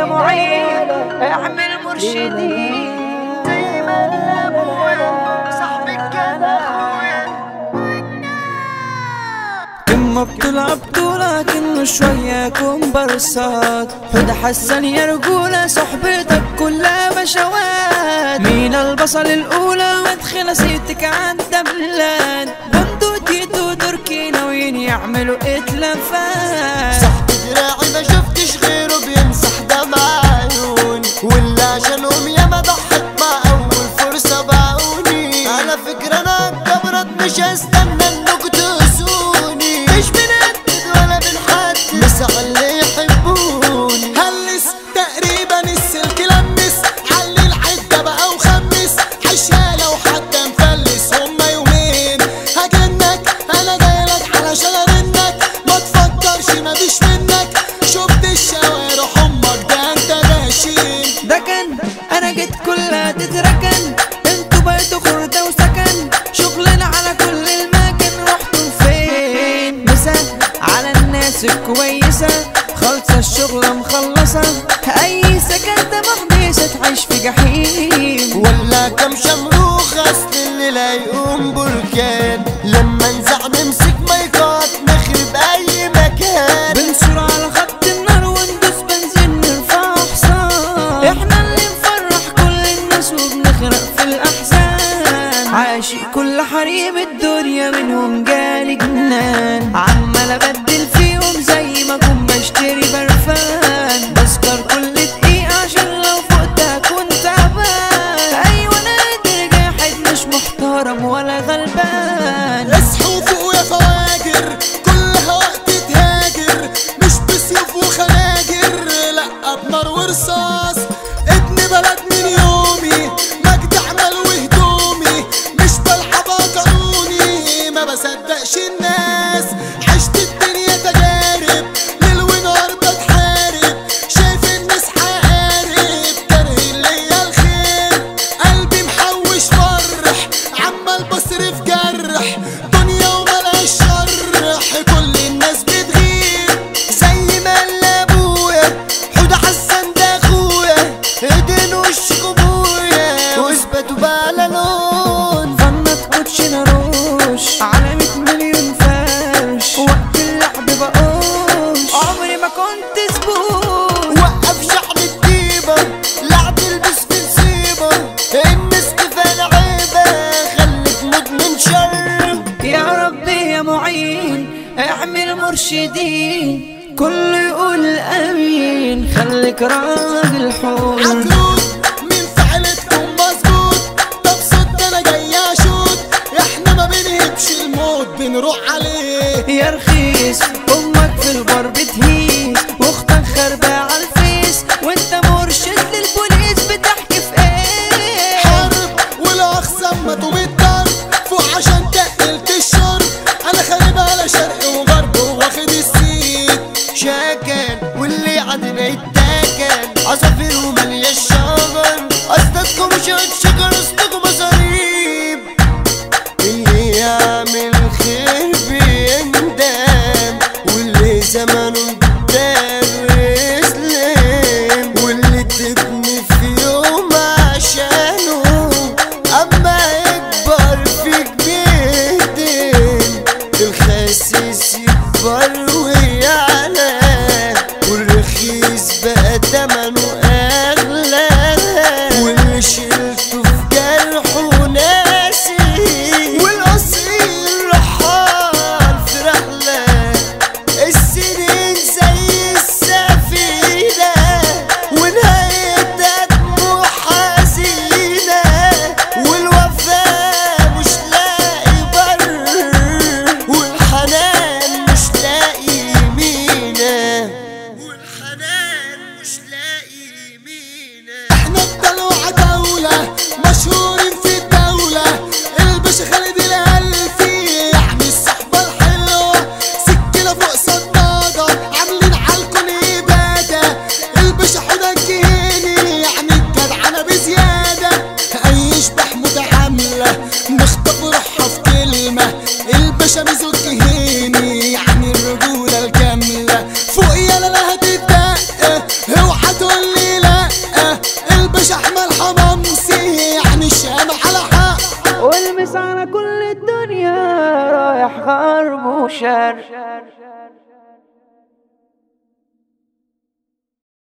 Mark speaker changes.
Speaker 1: يا معين اعمل مرشدين زي ما ابويا صاحبك كان اخويا. كم بتلعب بطولة كأنه شوية كومبارسات. حدا حسن يا رجولة صحبتك كلها بشوات. مين البصل الأولى وادخل سيتك عالدبلان. بندو تيتو تركي ناويين يعملوا اتلافات.
Speaker 2: صاحبي دراعي ما شفتش غيره بيمسح دمع عيوني. واللي عشانهم ياما ضحت مع أول فرصة باعوني. على فكرة أنا اتكبرت مش هستنى انكوا تقسوني. مش بنقدد ولا بنحدد بس على اللي يحبوني. هلس تقريبا السلك لمس. علي العدة بقى وخمس. عيشها لو حتى مفلس هما يومين هجنك. انا جايلك علشان ارنك ما تفكرش مفيش منك. شفت الشوارع امك ده انت غاشين.
Speaker 1: ده كان انا جيت كلها تتركن. انتوا بقيتوا خردة وسكن. شغلنا على كل المكان رحتوا فين. مثال على الناس الكويسة خالصة الشغلة مخلصة. اي سكنة محبسة تعيش في جحيم.
Speaker 2: ولا كم شمروخ اصل اللي لا يقوم بركان. لما نزع نمسك مايكات نخرب اي مكان.
Speaker 1: بنصور على خط النار وندوس بنزين نرفع حصان. احنا اللي نفرح كل الناس وبنغرق في الاحزان. عاشق كل حريم الدنيا منهم جالي جنان. عمال ابدل فيهم زي ما اكون بشتري برفان. بسكر كل دقيقة عشان لو فقت اكون تعبان. ايوه انا قادر جاحد مش محترم ولا غلبان.
Speaker 2: اصحوا فوق يا فواجر كلها وقت تهاجر. مش بسيوف وخناجر لا بنار ورصاص. ابن بلد من يومي مجد عمل وهدومي. مش بلعبها قانوني ما بصدقش الناس. عشت الدنيا تجارب ليل ونهار بتحارب. شايف الناس حقارب كاره ليا الخير. قلبي محوش فرح عمال بصرف جرح. دنيا وملهاش شرح كل الناس بتغير. زي ما قال ابويا حوده حسن ده اخويا. ايدين وشك ابويا واثبتوا بقى على لون.
Speaker 1: فنط كوتشينا روش على 100 مليون فرش. وقت اللعب بقوش عمري ما كنت زبون.
Speaker 2: وقف شعب الديبة لا تلبس في نصيبة. الناس كفاية عيبة خليك مدمن شر.
Speaker 1: يا ربي يا معين اعمل مرشدين. كله يقول امين خليك راجل حور.
Speaker 2: عقلود من فعلتكم مظبوط. طب صد انا جاي اشوط. احنا ما بنهبش الموت بنروح عليه.
Speaker 1: يا رخيص امك في البار بتهيس. واختك خربة على الفيس وانت مرشد للبوليس بتحكي في ايه.
Speaker 2: حرب والاخصام ماتوا بالضرب فوق عشان تقلت الشرب. انا خارب على شرق وغرب واخد السيد. شاكل واللي عندنا يتاكل. عصافير ومالية الشجر. قصدكم شوية شجر قصدكم مصاريب. اللي يعمل خير بيندم. واللي زمانه قدام يسلم. واللي تبني في يوم عشانه اما يكبر فيك بيهدم. الخسيس يكبر ويعلى. والرخيص بقى تمنه اغلى. واللي شلته في جرحه ناسي. والاصيل رحال في رحله. السنين زي السفينه ونهايتها دموع حزينه. والوفاء مش لاقي بر. والحنان مش لاقي
Speaker 1: حافظ على كل الدنيا رايح غرب وشرق.